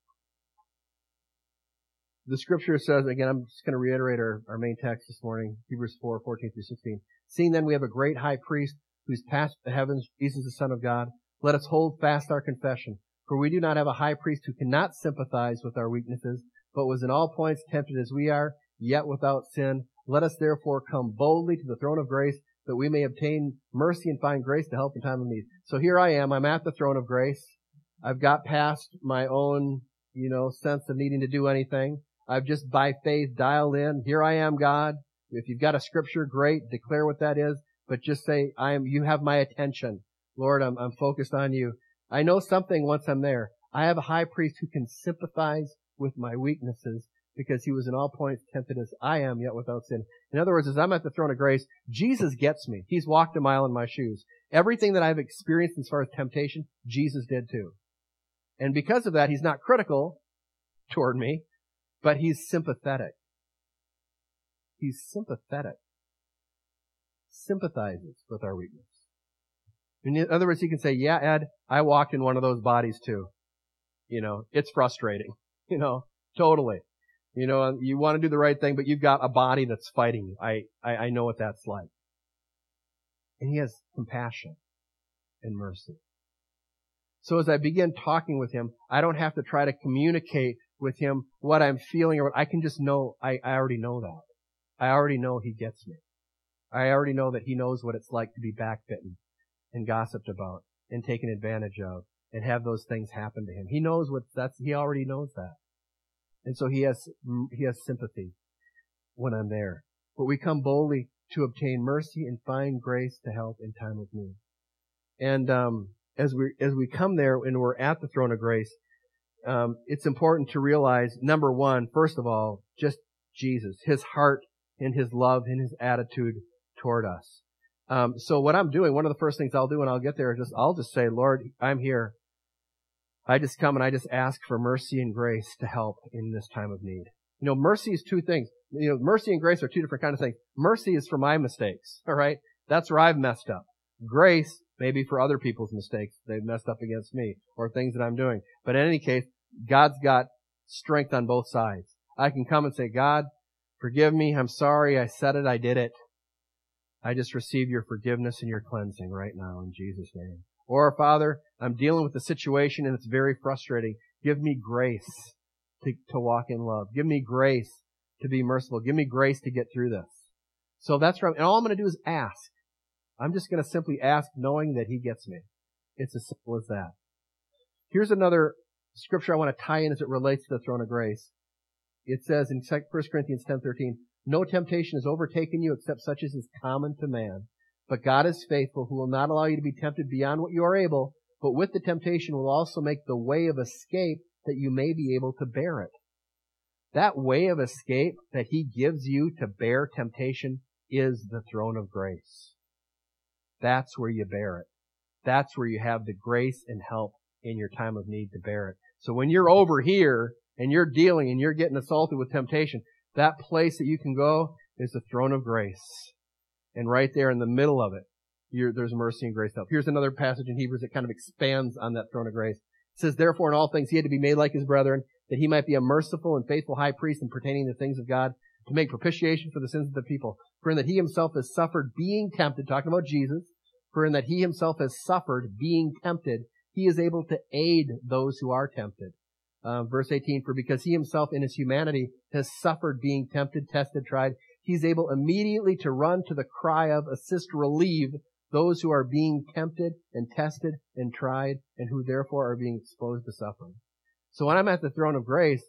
The scripture says, again, I'm just going to reiterate our, our main text this morning, Hebrews four, fourteen through sixteen. Seeing then we have a great high priest who's passed the heavens, Jesus the Son of God, let us hold fast our confession. For we do not have a high priest who cannot sympathize with our weaknesses, but was in all points tempted as we are, yet without sin. Let us therefore come boldly to the throne of grace, that we may obtain mercy and find grace to help in time of need. So here I am. I'm at the throne of grace. I've got past my own, you know, sense of needing to do anything. I've just by faith dialed in. Here I am, God. If you've got a scripture, great. Declare what that is. But just say, I am, you have my attention. Lord, I'm, I'm focused on you. I know something once I'm there. I have a high priest who can sympathize with my weaknesses because he was in all points tempted as I am, yet without sin. In other words, as I'm at the throne of grace, Jesus gets me. He's walked a mile in my shoes. Everything that I've experienced as far as temptation, Jesus did too. And because of that, He's not critical toward me, but He's sympathetic. He's sympathetic. Sympathizes with our weakness. In other words, He can say, yeah, Ed, I walked in one of those bodies too. You know, it's frustrating. You know, totally. You know, you want to do the right thing, but you've got a body that's fighting you. I, I, I know what that's like. And He has compassion and mercy. So as I begin talking with Him, I don't have to try to communicate with Him what I'm feeling or what I can just know. I, I already know that. I already know He gets me. I already know that He knows what it's like to be backbitten and gossiped about and taken advantage of and have those things happen to him. He knows what that's, He already knows that. And so He has, He has sympathy when I'm there. But we come boldly to obtain mercy and find grace to help in time of need. And, um, as we, as we come there and we're at the throne of grace, um, it's important to realize, number one, first of all, just Jesus, His heart and His love and His attitude toward us. Um, so what I'm doing, one of the first things I'll do when I'll get there is just, I'll just say, Lord, I'm here. I just come and I just ask for mercy and grace to help in this time of need. You know, mercy is two things. You know, mercy and grace are two different kinds of things. Mercy is for my mistakes, all right? That's where I've messed up. Grace may be for other people's mistakes. They've messed up against me or things that I'm doing. But in any case, God's got strength on both sides. I can come and say, God, forgive me. I'm sorry. I said it. I did it. I just receive your forgiveness and your cleansing right now in Jesus' name. Or, Father, I'm dealing with a situation and it's very frustrating. Give me grace to, to walk in love. Give me grace to be merciful. Give me grace to get through this. So that's right. And all I'm going to do is ask. I'm just going to simply ask knowing that He gets me. It's as simple as that. Here's another scripture I want to tie in as it relates to the throne of grace. It says in First Corinthians ten thirteen, no temptation has overtaken you except such as is common to man. But God is faithful, who will not allow you to be tempted beyond what you are able, but with the temptation will also make the way of escape that you may be able to bear it. That way of escape that He gives you to bear temptation is the throne of grace. That's where you bear it. That's where you have the grace and help in your time of need to bear it. So when you're over here and you're dealing and you're getting assaulted with temptation, that place that you can go is the throne of grace. And right there in the middle of it you're, there's mercy and grace to help. Here's another passage in Hebrews that kind of expands on that throne of grace. It says, therefore, in all things he had to be made like his brethren, that he might be a merciful and faithful high priest in pertaining to the things of God, to make propitiation for the sins of the people. For in that he himself has suffered being tempted, talking about Jesus, for in that he himself has suffered being tempted, he is able to aid those who are tempted. Uh, verse eighteen, for because he himself in his humanity has suffered being tempted, tested, tried, he's able immediately to run to the cry of, assist, relieve those who are being tempted and tested and tried and who therefore are being exposed to suffering. So when I'm at the throne of grace,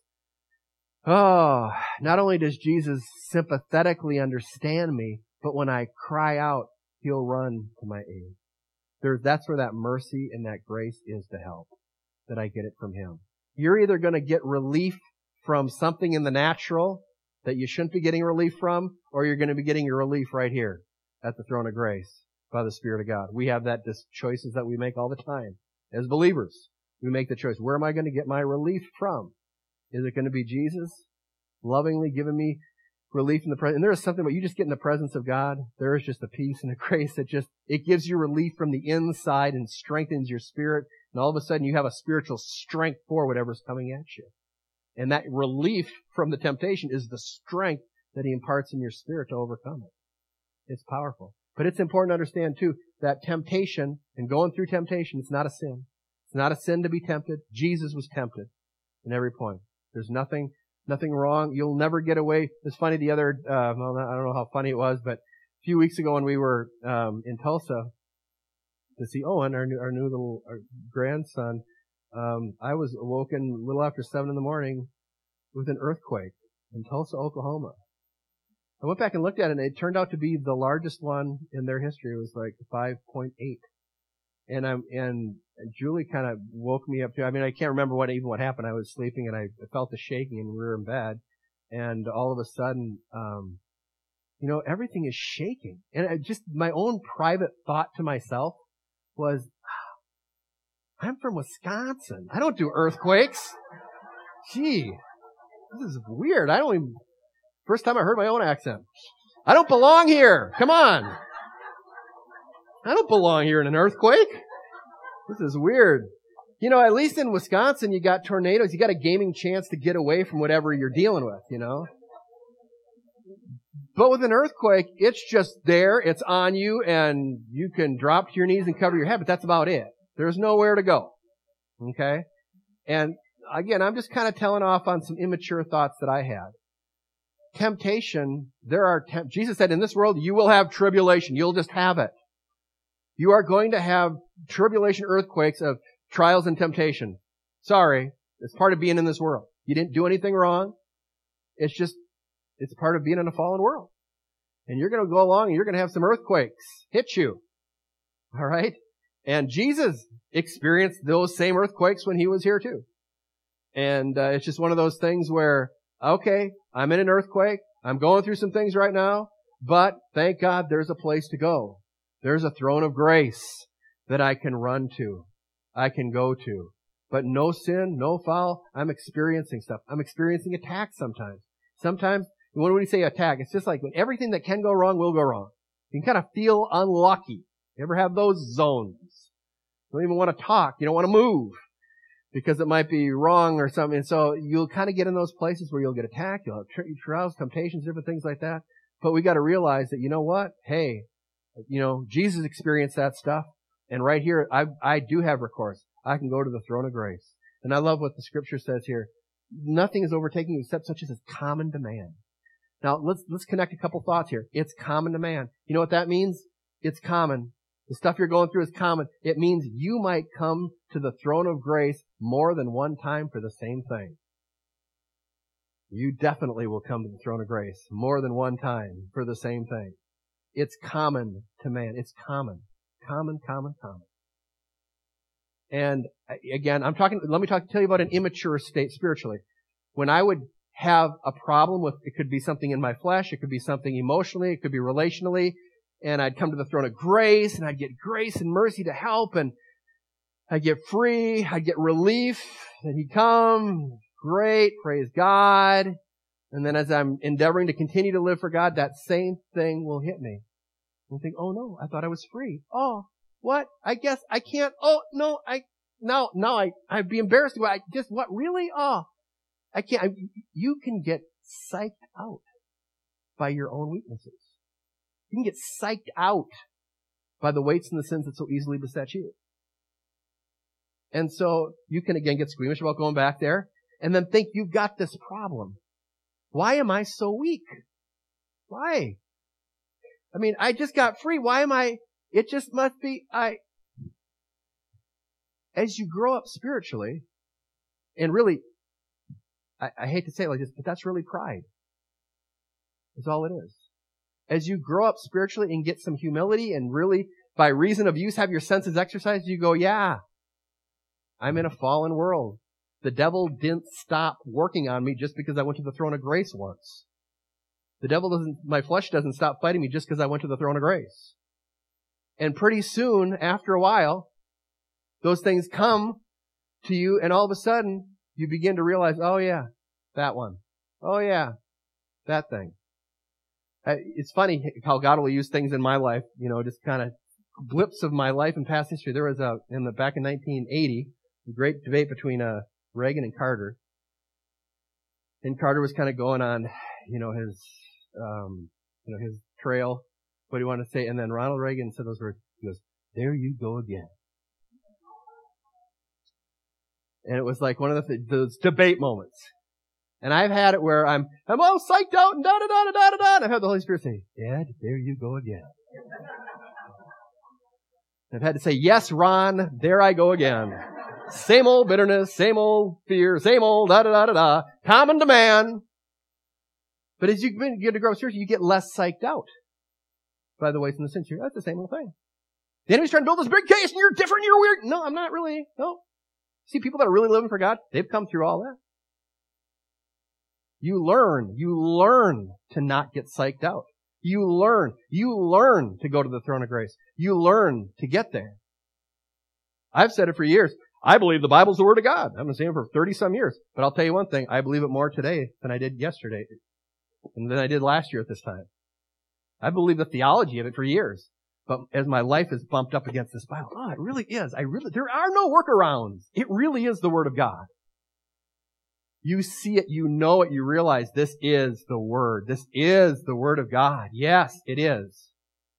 oh, not only does Jesus sympathetically understand me, but when I cry out, he'll run to my aid. There, that's where that mercy and that grace is to help, that I get it from him. You're either going to get relief from something in the natural that you shouldn't be getting relief from, or you're going to be getting your relief right here at the throne of grace by the Spirit of God. We have that dis- choices that we make all the time. As believers, we make the choice. Where am I going to get my relief from? Is it going to be Jesus lovingly giving me relief in the presence? And there is something about you just get in the presence of God. There is just a peace and a grace that just, it gives you relief from the inside and strengthens your spirit. And all of a sudden you have a spiritual strength for whatever's coming at you. And that relief from the temptation is the strength that he imparts in your spirit to overcome it. It's powerful. But it's important to understand too, that temptation and going through temptation, it's not a sin. It's not a sin to be tempted. Jesus was tempted in every point. There's nothing, nothing wrong. You'll never get away. It's funny the other, uh, well, I don't know how funny it was, but a few weeks ago when we were, um, in Tulsa to see Owen, our new, our new little our grandson, um, I was awoken a little after seven in the morning with an earthquake in Tulsa, Oklahoma. I went back and looked at it, and it turned out to be the largest one in their history. It was like five point eight. And I'm, and Julie kind of woke me up too. I mean, I can't remember what, even what happened. I was sleeping and I felt the shaking and we were in bed. And all of a sudden, um, you know, everything is shaking. And I just, my own private thought to myself was, I'm from Wisconsin. I don't do earthquakes. Gee, this is weird. I don't even, first time I heard my own accent. I don't belong here. Come on. I don't belong here in an earthquake. This is weird. You know, at least in Wisconsin, you got tornadoes. You got a gaming chance to get away from whatever you're dealing with, you know. But with an earthquake, it's just there. It's on you, and you can drop to your knees and cover your head, but that's about it. There's nowhere to go. Okay? And again, I'm just kind of telling off on some immature thoughts that I had. Temptation, there are, temp- Jesus said, in this world, you will have tribulation. You'll just have it. You are going to have tribulation, earthquakes of trials and temptation. Sorry. It's part of being in this world. You didn't do anything wrong. It's just, it's part of being in a fallen world. And you're going to go along and you're going to have some earthquakes hit you. All right? And Jesus experienced those same earthquakes when he was here too. And uh, it's just one of those things where, okay, I'm in an earthquake. I'm going through some things right now. But thank God there's a place to go. There's a throne of grace that I can run to. I can go to. But no sin, no foul. I'm experiencing stuff. I'm experiencing attacks sometimes. Sometimes, when we say attack, it's just like when everything that can go wrong will go wrong. You can kind of feel unlucky. You ever have those zones? You don't even want to talk. You don't want to move because it might be wrong or something. And so you'll kind of get in those places where you'll get attacked. You'll have trials, temptations, different things like that. But we got to realize that, you know what? Hey, you know, Jesus experienced that stuff. And right here, I, I do have recourse. I can go to the throne of grace. And I love what the scripture says here. Nothing is overtaking you except such as is common to man. Now, let's, let's connect a couple thoughts here. It's common to man. You know what that means? It's common. The stuff you're going through is common. It means you might come to the throne of grace more than one time for the same thing. You definitely will come to the throne of grace more than one time for the same thing. It's common to man. It's common. Common, common, common. And again, I'm talking, let me talk, tell you about an immature state spiritually. When I would have a problem with, it could be something in my flesh, it could be something emotionally, it could be relationally, and I'd come to the throne of grace, and I'd get grace and mercy to help, and I'd get free, I'd get relief, and He'd come, great, praise God. And then as I'm endeavoring to continue to live for God, that same thing will hit me. And think, oh no, I thought I was free. Oh, what? I guess I can't. Oh, no, I, now, now I, I'd be embarrassed. I just, what, really? Oh, I can't. I, you can get psyched out by your own weaknesses. You can get psyched out by the weights and the sins that so easily beset you. And so you can again get squeamish about going back there and then think you've got this problem. Why am I so weak? Why? I mean, I just got free. Why am I? It just must be, I, as you grow up spiritually, and really, I, I hate to say it like this, but that's really pride. That's all it is. As you grow up spiritually and get some humility and really, by reason of use, have your senses exercised, you go, yeah, I'm in a fallen world. The devil didn't stop working on me just because I went to the throne of grace once. The devil doesn't, my flesh doesn't stop fighting me just because I went to the throne of grace. And pretty soon, after a while, those things come to you and all of a sudden, you begin to realize, oh yeah, that one. Oh yeah, that thing. It's funny how God will use things in my life, you know, just kind of blips of my life and past history. There was a, in the, back in nineteen eighty, a great debate between, uh, Reagan and Carter. And Carter was kind of going on, you know, his, um, you know, his trail, what he wanted to say. And then Ronald Reagan said those words. He goes, there you go again. And it was like one of the, those debate moments. And I've had it where I'm, I'm all psyched out and da da da da da da da. And I've had the Holy Spirit say, Dad, there you go again. I've had to say, yes, Ron, there I go again. Same old bitterness, same old fear, same old da da da da da. Common to man. But as you begin to grow spiritually, you get less psyched out by the weights and the sins. That's the same old thing. The enemy's trying to build this big case, and you're different, you're weird. No, I'm not really. No. See, people that are really living for God, they've come through all that. You learn, you learn to not get psyched out. You learn, you learn to go to the throne of grace. You learn to get there. I've said it for years. I believe the Bible's the Word of God. I've been saying it for thirty some years. But I'll tell you one thing, I believe it more today than I did yesterday, and than I did last year at this time. I believe the theology of it for years. But as my life is bumped up against this Bible, oh, it really is. I really, there are no workarounds. It really is the Word of God. You see it, you know it, you realize this is the Word. This is the Word of God. Yes, it is.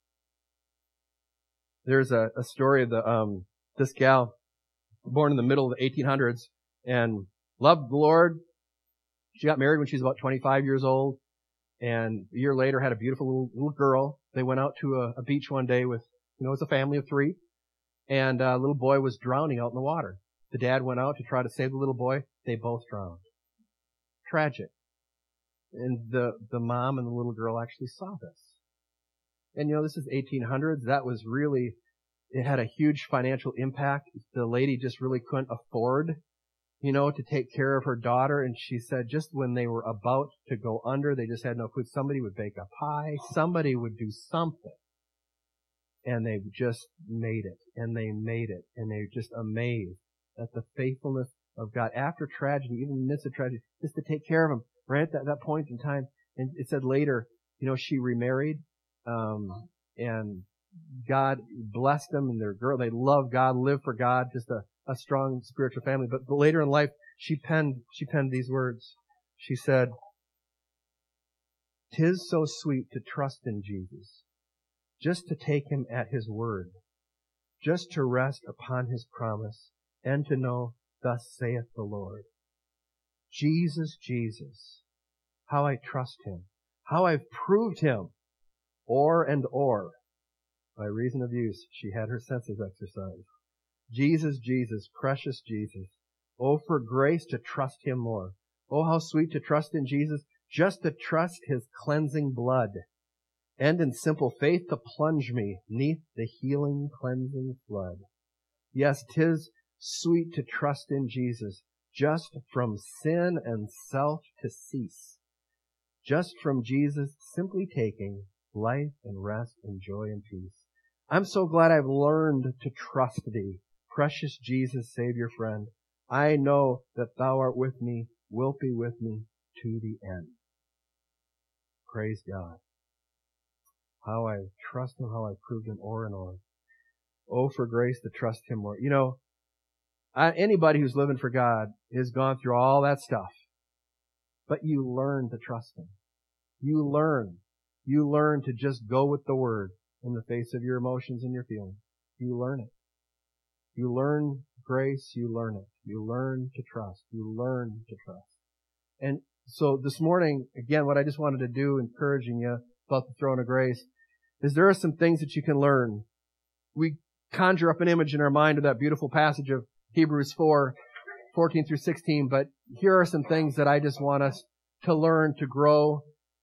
There's a, a story of the, um, this gal, born in the middle of the eighteen hundreds, and loved the Lord. She got married when she was about twenty-five years old, and a year later had a beautiful little, little girl. They went out to a, a beach one day with, you know, it was a family of three, and a little boy was drowning out in the water. The dad went out to try to save the little boy. They both drowned. Tragic. And the, the mom and the little girl actually saw this. And you know, this is eighteen hundreds. That was really, it had a huge financial impact. The lady just really couldn't afford, you know, to take care of her daughter. And she said just when they were about to go under, they just had no food. Somebody would bake a pie. Somebody would do something. And they just made it. And they made it. And they were just amazed at the faithfulness of God after tragedy, even in the midst of tragedy, just to take care of them right at that, that point in time. And it said later, you know, she remarried, um, and God blessed them and their girl. They love God, live for God, just a, a strong spiritual family. But, but later in life, she penned, she penned these words. She said, "'Tis so sweet to trust in Jesus, just to take Him at His word, just to rest upon His promise, and to know, thus saith the Lord. Jesus, Jesus, how I trust Him, how I've proved Him, o'er and o'er. By reason of use, she had her senses exercised. Jesus, Jesus, precious Jesus. Oh, for grace to trust Him more. Oh, how sweet to trust in Jesus, just to trust His cleansing blood, and in simple faith to plunge me neath the healing cleansing flood. Yes, 'tis sweet to trust in Jesus, just from sin and self to cease. Just from Jesus simply taking life and rest and joy and peace. I'm so glad I've learned to trust Thee, precious Jesus, Savior friend. I know that Thou art with me, wilt be with me to the end." Praise God. How I trust Him, how I proved Him o'er and o'er. Oh, for grace to trust Him more. You know, I, anybody who's living for God has gone through all that stuff. But you learn to trust Him. You learn. You learn to just go with the Word in the face of your emotions and your feelings. You learn it. You learn grace, you learn it. You learn to trust. You learn to trust. And so this morning, again, what I just wanted to do, encouraging you about the throne of grace, is there are some things that you can learn. We conjure up an image in our mind of that beautiful passage of Hebrews four, fourteen through sixteen, but here are some things that I just want us to learn, to grow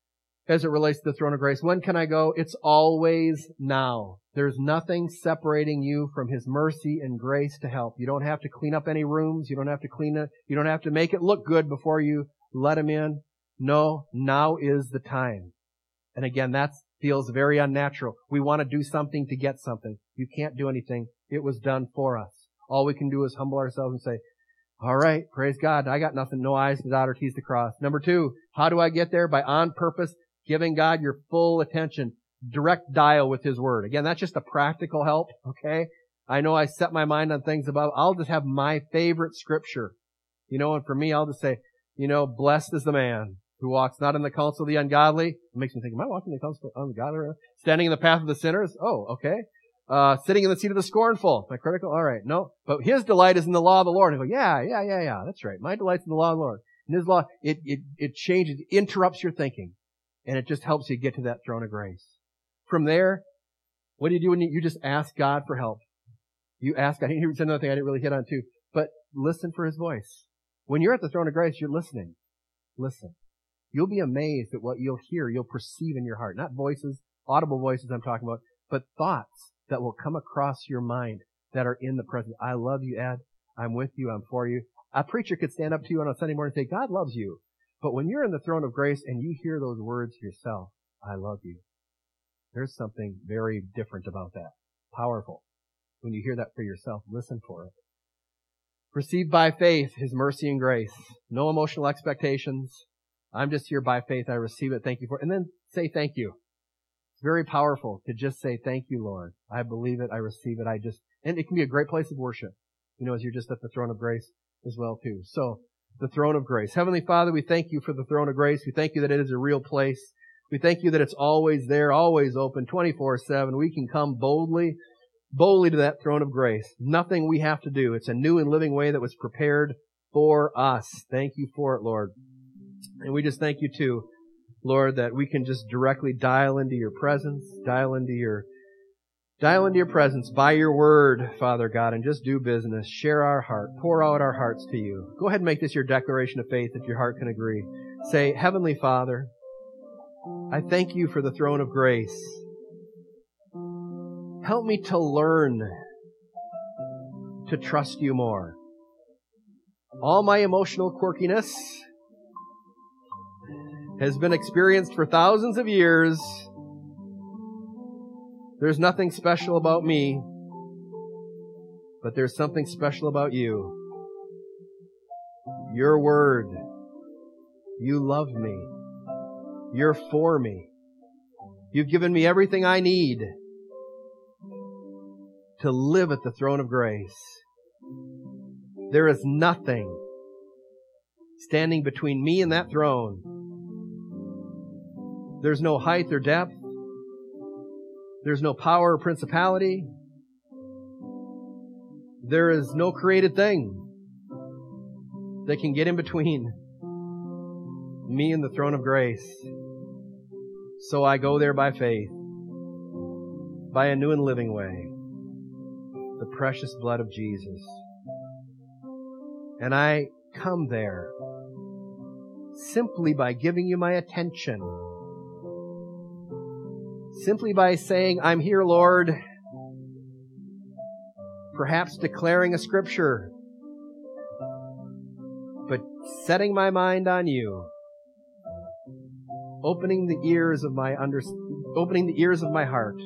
as it relates to the throne of grace. When can I go? It's always now. There's nothing separating you from His mercy and grace to help. You don't have to clean up any rooms. You don't have to clean it. You don't have to make it look good before you let Him in. No, now is the time. And again, that feels very unnatural. We want to do something to get something. You can't do anything. It was done for us. All we can do is humble ourselves and say, all right, praise God. I got nothing, no I's to dot or T's to cross. Number two, how do I get there? By on purpose giving God your full attention. Direct dial with His Word. Again, that's just a practical help, okay? I know I set my mind on things above. I'll just have my favorite scripture. You know, and for me, I'll just say, you know, blessed is the man who walks not in the counsel of the ungodly. It makes me think, am I walking in the counsel of the ungodly? Standing in the path of the sinners? Oh, okay. Uh, sitting in the seat of the scornful. Am I critical? All right. No. But his delight is in the law of the Lord. And I go, yeah, yeah, yeah, yeah. That's right. My delight's in the law of the Lord. And His law, it, it, it changes, it interrupts your thinking. And it just helps you get to that throne of grace. From there, what do you do when you, you just ask God for help? You ask God. Here's another thing I didn't really hit on too. But listen for His voice. When you're at the throne of grace, you're listening. Listen. You'll be amazed at what you'll hear, you'll perceive in your heart. Not voices, audible voices I'm talking about, but thoughts that will come across your mind that are in the presence. I love you, Ed. I'm with you. I'm for you. A preacher could stand up to you on a Sunday morning and say, God loves you. But when you're in the throne of grace and you hear those words yourself, I love you, there's something very different about that. Powerful. When you hear that for yourself, listen for it. Receive by faith His mercy and grace. No emotional expectations. I'm just here by faith. I receive it. Thank you for it. And then say thank you. It's very powerful to just say, thank you, Lord. I believe it. I receive it. I just, and it can be a great place of worship, you know, as you're just at the throne of grace as well, too. So, the throne of grace. Heavenly Father, we thank you for the throne of grace. We thank you that it is a real place. We thank you that it's always there, always open, twenty-four seven. We can come boldly, boldly to that throne of grace. Nothing we have to do. It's a new and living way that was prepared for us. Thank you for it, Lord. And we just thank you too, Lord, that we can just directly dial into your presence, dial into your, dial into your presence by your word, Father God, and just do business. Share our heart. Pour out our hearts to you. Go ahead and make this your declaration of faith if your heart can agree. Say, Heavenly Father, I thank you for the throne of grace. Help me to learn to trust you more. All my emotional quirkiness has been experienced for thousands of years. There's nothing special about me, but there's something special about you. Your word. You love me. You're for me. You've given me everything I need to live at the throne of grace. There is nothing standing between me and that throne. There's no height or depth. There's no power or principality. There is no created thing that can get in between me and the throne of grace. So I go there by faith, by a new and living way, the precious blood of Jesus. And I come there simply by giving you my attention. Simply by saying, I'm here, Lord. Perhaps declaring a scripture. But setting my mind on you. Opening the ears of my under, opening the ears of my heart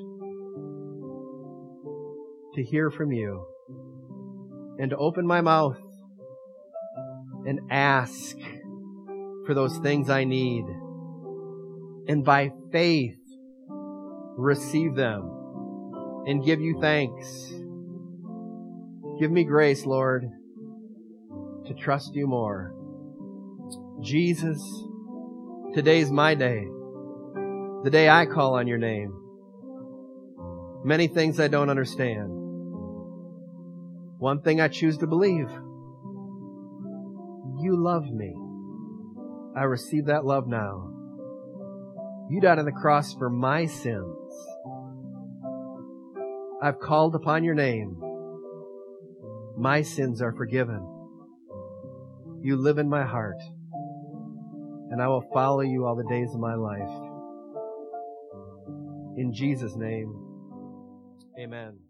to hear from you. And to open my mouth and ask for those things I need. And by faith, receive them and give you thanks. Give me grace, Lord, to trust you more. Jesus, today's my day, the day I call on your name. Many things I don't understand. One thing I choose to believe. You love me. I receive that love now. You died on the cross for my sins. I've called upon your name. My sins are forgiven. You live in my heart, and I will follow you all the days of my life. In Jesus' name, amen.